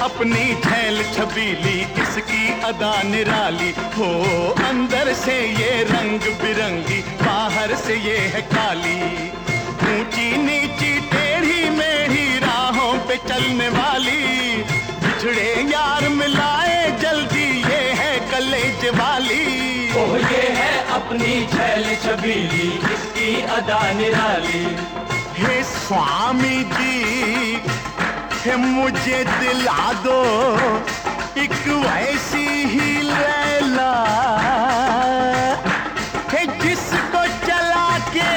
अपनी छैल छबीली, इसकी अदा निराली हो। अंदर से ये रंग बिरंगी, बाहर से ये है काली। ऊंची नीची टेढ़ी मेढ़ी राहों पे चलने वाली, बिछड़े यार मिलाए जल्दी, ये है कलेज वाली। ओह ये है अपनी छैल छबीली, इसकी अदा निराली। हे स्वामी जी, हे मुझे दिला दो एक वैसी ही लैला, हे जिसको चला के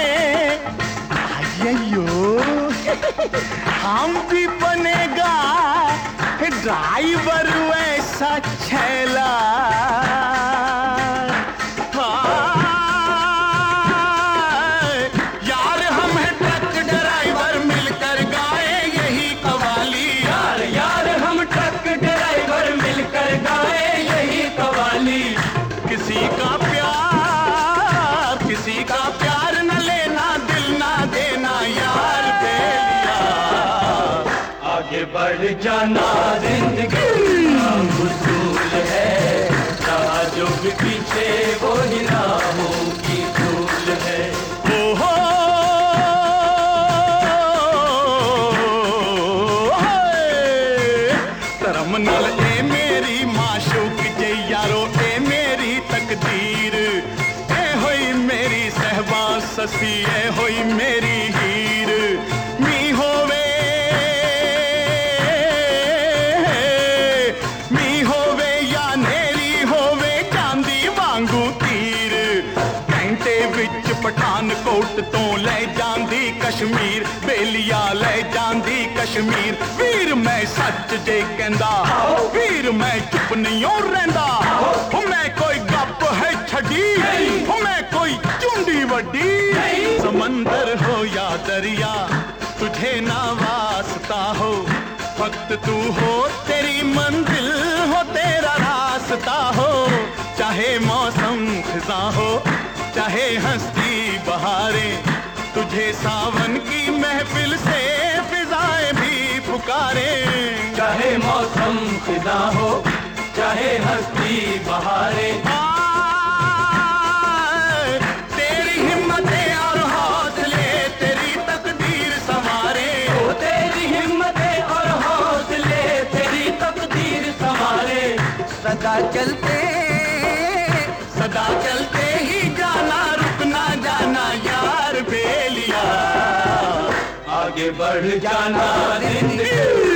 आइयो हम भी बनेगा ड्राइवर वैसा छैला। यार हम हैं ट्रक ड्राइवर, मिलकर गाए यही कवाली। यार यार हम ट्रक ड्राइवर, मिलकर गाए यही कवाली। किसी का प्यार न लेना, दिल ना देना यार बेलिया। आगे बढ़ जाना जिंदगी का उसूल है, जहाँ जो भी पीछे वो ही राहों की धूल है। ओहो तरमनल ए मेरी माशूक जे यारो, ए मेरी तकदीर, ए होई मेरी सहबा ससी, ए होई मेरी हीर। मी होवे या नेरी होवे, चांदी वांगू तीर। घंटे विच पठानकोट तो ले जांदी कश्मीर, बेलिया ले जांदी कश्मीर। वीर मैं सच जे कहंदा, वीर मैं चुप नहीं हो रहिंदा। हो मैं कोई गप है छड़ी, हो मैं कोई चुंडी वड्डी। समंदर हो या दरिया, तुझे ना वास्ता हो। वक्त तू हो, तेरी मंजिल हो, तेरा रास्ता हो। चाहे मौसम खिज़ां हो, चाहे हंसती बहारें, तुझे सावन की महफिल से फिजाएं भी पुकारे। चाहे मौसम खिज़ां हो, चाहे हंसती बहारें। तेरी हिम्मतें और हौसले, तेरी तकदीर संवारे। ओ तेरी हिम्मतें और हौसले, तेरी तकदीर संवारे। सदा चलते ही जाना, रुकना जाना यार बेलिया। आगे बढ़ जाना जिंदगी